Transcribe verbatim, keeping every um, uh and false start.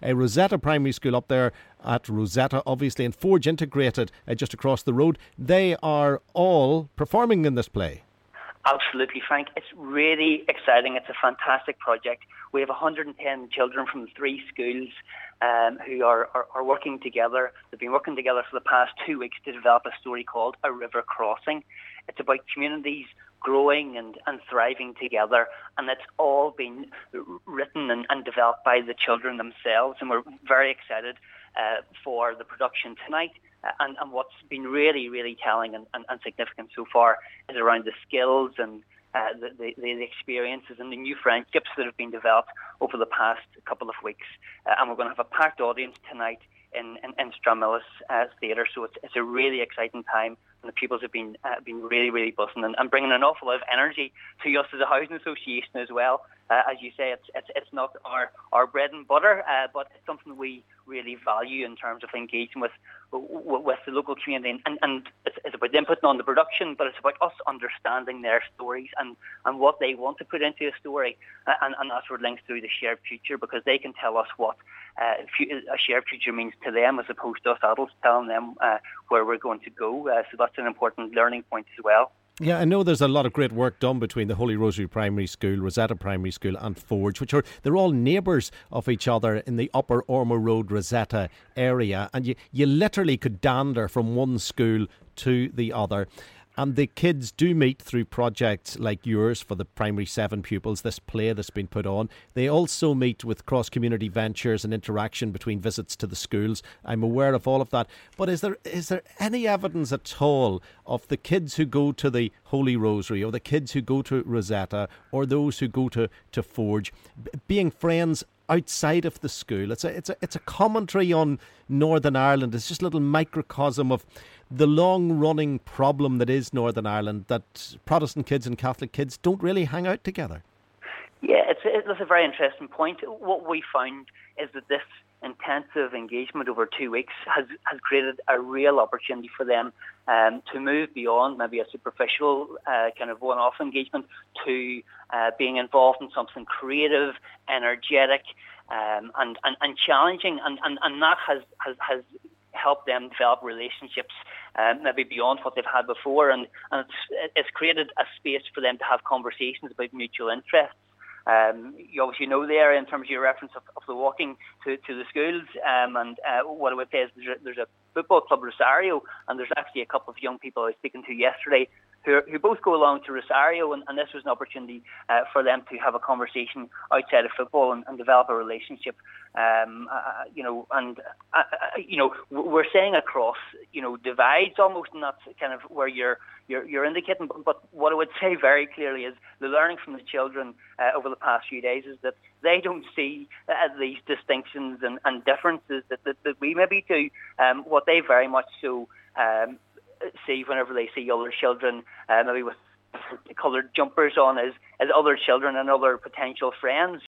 Uh, Rosetta Primary School up there at Rosetta, obviously, and Forge Integrated uh, just across the road. They are all performing in this play. Absolutely, Frank. It's really exciting. It's a fantastic project. We have one hundred ten children from three schools um, who are, are, are working together. They've been working together for the past two weeks to develop a story called A River Crossing. It's about communities growing and, and thriving together, and it's all been written and, and developed by the children themselves, and we're very excited uh, for the production tonight. Uh, and, and what's been really, really telling and, and, and significant so far is around the skills and uh, the, the, the experiences and the new friendships that have been developed over the past couple of weeks. Uh, and we're going to have a packed audience tonight in, in, in Stranmillis uh, Theatre, so it's, it's a really exciting time. And the pupils have been uh, been really, really buzzing and, and bringing an awful lot of energy to us as a housing association as well. Uh, as you say, it's it's it's not our, our bread and butter, uh, but it's something we really value in terms of engaging with with the local community. And, and it's, it's about them putting on the production, but it's about us understanding their stories and, and what they want to put into a story. Uh, and, and that's where it links through the shared future, because they can tell us what uh, a shared future means to them, as opposed to us adults telling them uh, where we're going to go. Uh, so that's an important learning point as well. Yeah, I know there's a lot of great work done between the Holy Rosary Primary School, Rosetta Primary School and Forge, which are, they're all neighbours of each other in the Upper Ormo Road, Rosetta area. And you, you literally could dander from one school to the other. And the kids do meet through projects like yours for the primary seven pupils, this play that's been put on. They also meet with cross-community ventures and interaction between visits to the schools. I'm aware of all of that. But is there is there any evidence at all of the kids who go to the Holy Rosary, or the kids who go to Rosetta, or those who go to, to Forge, b- being friends outside of the school? It's a, it's a, it's a commentary on Northern Ireland. It's just a little microcosm of the long-running problem that is Northern Ireland, that Protestant kids and Catholic kids don't really hang out together. Yeah, it's, it's a very interesting point. What we found is that this intensive engagement over two weeks has, has created a real opportunity for them um, to move beyond maybe a superficial uh, kind of one-off engagement to uh, being involved in something creative, energetic, um, and, and, and challenging, and, and, and that has, has, has help them develop relationships um, maybe beyond what they've had before, and, and it's, it's created a space for them to have conversations about mutual interests. Um, you obviously know there, in terms of your reference of, of the walking to, to the schools, um, and uh, what I would say is there's a, there's a football club, Rosario, and there's actually a couple of young people I was speaking to yesterday who, who both go along to Rosario, and, and this was an opportunity uh, for them to have a conversation outside of football and, and develop a relationship. Um, uh, you know, and uh, uh, you know, we're saying across, you know, divides almost, and that's kind of where you're you're, you're indicating. But, but what I would say very clearly is the learning from the children uh, over the past few days is that they don't see uh, these distinctions and, and differences that, that that we maybe do. Um, what they very much so um, see whenever they see other children, uh, maybe with coloured jumpers on, as as other children and other potential friends.